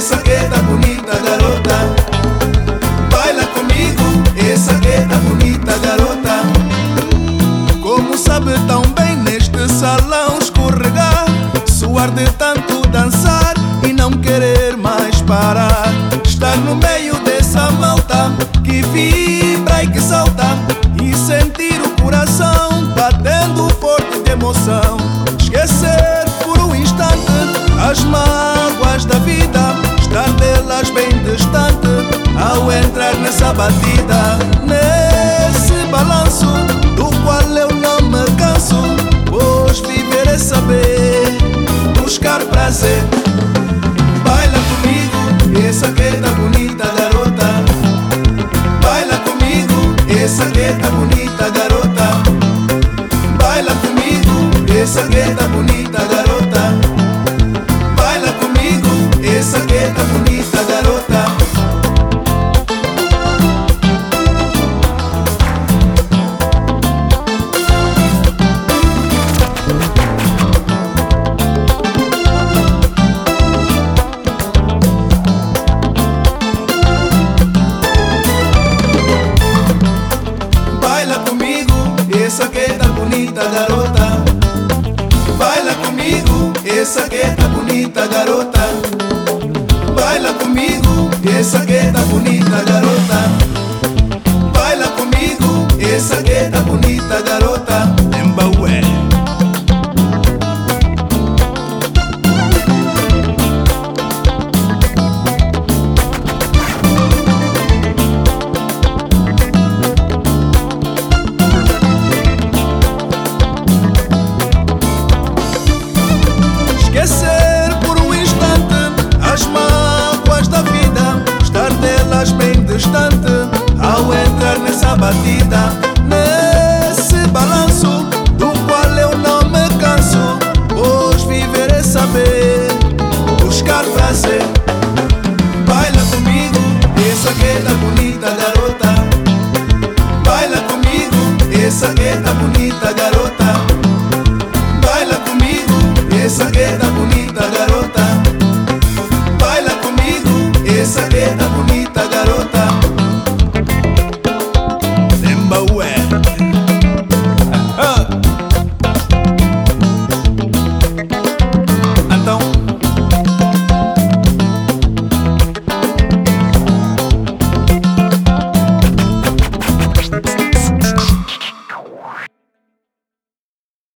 essa que tá bonita garota. Baila comigo, essa que tá bonita garota. Como sabe tão bem neste salão escorregar, suar de tanto dançar e não querer mais parar. Estar no meio dessa malta que vibra e que salta, e sentir o coração batendo forte de emoção. Esquecer por um instante as mágoas da vida, estar delas bem distante ao entrar nessa batida. Nesse balanço do qual eu não me canso, pois viver é saber buscar prazer. Baila comigo, essa que tá bonita garota. Baila comigo, essa que tá bonita garota. Baila comigo, essa que tá bonita garota. Baila comigo, essa que tá bonita garota. Baila comigo, essa que tá bonita garota. Baila comigo, essa que tá bonita garota. Baila comigo, essa que tá bonita garota. Baila comigo, essa que tá bonita garota. Embaué. Esquecer por um instante as mágoas da vida, estar delas bem distante ao entrar nessa batida. Nesse balanço do qual eu não me canso, pois viver é saber buscar prazer.